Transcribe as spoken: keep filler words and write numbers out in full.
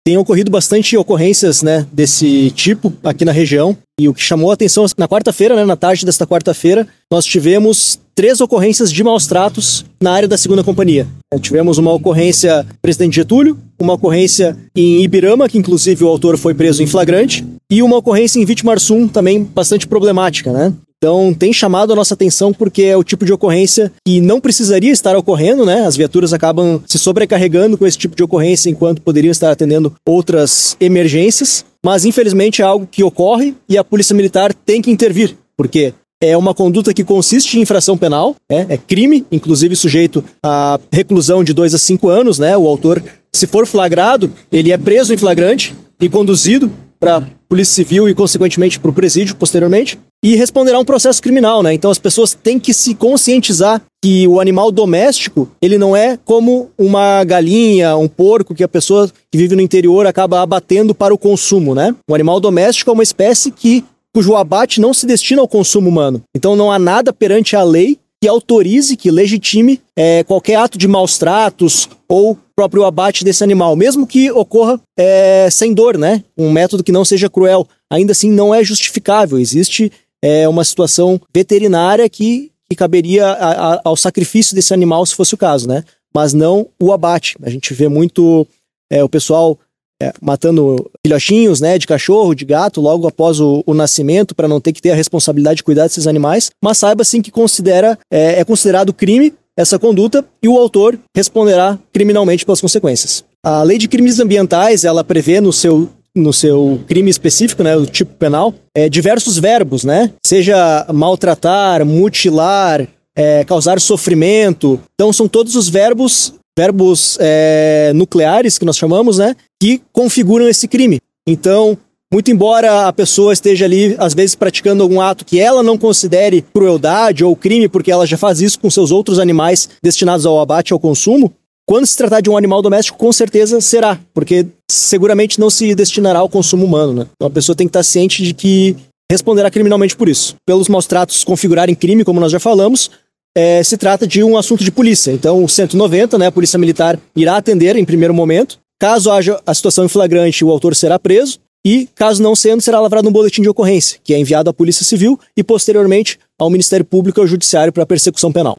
Tem ocorrido bastante ocorrências, né, desse tipo aqui na região. E o que chamou a atenção na quarta-feira, né, na tarde desta quarta-feira, nós tivemos três ocorrências de maus-tratos na área da segunda companhia. Tivemos uma ocorrência em Presidente Getúlio, uma ocorrência em Ibirama, que inclusive o autor foi preso em flagrante, e uma ocorrência em Vitimarsum, também bastante problemática, né? Então tem chamado a nossa atenção porque é o tipo de ocorrência que não precisaria estar ocorrendo, né? As viaturas acabam se sobrecarregando com esse tipo de ocorrência enquanto poderiam estar atendendo outras emergências, mas infelizmente é algo que ocorre e a Polícia Militar tem que intervir, porque é uma conduta que consiste em infração penal, é, é crime, inclusive sujeito a reclusão de dois a cinco anos, né? O autor, se for flagrado, ele é preso em flagrante e conduzido para a Polícia Civil e, consequentemente, para o presídio posteriormente, e responderá um processo criminal, né? Então as pessoas têm que se conscientizar que o animal doméstico, ele não é como uma galinha, um porco que a pessoa que vive no interior acaba abatendo para o consumo, né? O animal doméstico é uma espécie que, cujo abate não se destina ao consumo humano. Então não há nada perante a lei que autorize, que legitime é, qualquer ato de maus tratos ou próprio abate desse animal, mesmo que ocorra é, sem dor, né? Um método que não seja cruel. Ainda assim não é justificável. Existe é, uma situação veterinária que, que caberia a, a, ao sacrifício desse animal, se fosse o caso, né? Mas não o abate. A gente vê muito é, o pessoal É, matando filhotinhos, né, de cachorro, de gato, logo após o, o nascimento, para não ter que ter a responsabilidade de cuidar desses animais, mas saiba sim que considera, é, é considerado crime essa conduta e o autor responderá criminalmente pelas consequências. A Lei de Crimes Ambientais, ela prevê no seu, no seu crime específico, né, o tipo penal, é, diversos verbos, né, seja maltratar, mutilar, é, causar sofrimento. Então são todos os verbos verbos é, nucleares, que nós chamamos, né, que configuram esse crime. Então, muito embora a pessoa esteja ali, às vezes, praticando algum ato que ela não considere crueldade ou crime, porque ela já faz isso com seus outros animais destinados ao abate e ao consumo, quando se tratar de um animal doméstico, com certeza será, porque seguramente não se destinará ao consumo humano, né? Então a pessoa tem que estar ciente de que responderá criminalmente por isso. Pelos maus tratos configurarem crime, como nós já falamos, É, se trata de um assunto de polícia. Então, o cento e noventa, né, a Polícia Militar irá atender em primeiro momento. Caso haja a situação em flagrante, o autor será preso. E, caso não sendo, será lavrado um boletim de ocorrência, que é enviado à Polícia Civil e, posteriormente, ao Ministério Público e ao Judiciário para persecução penal.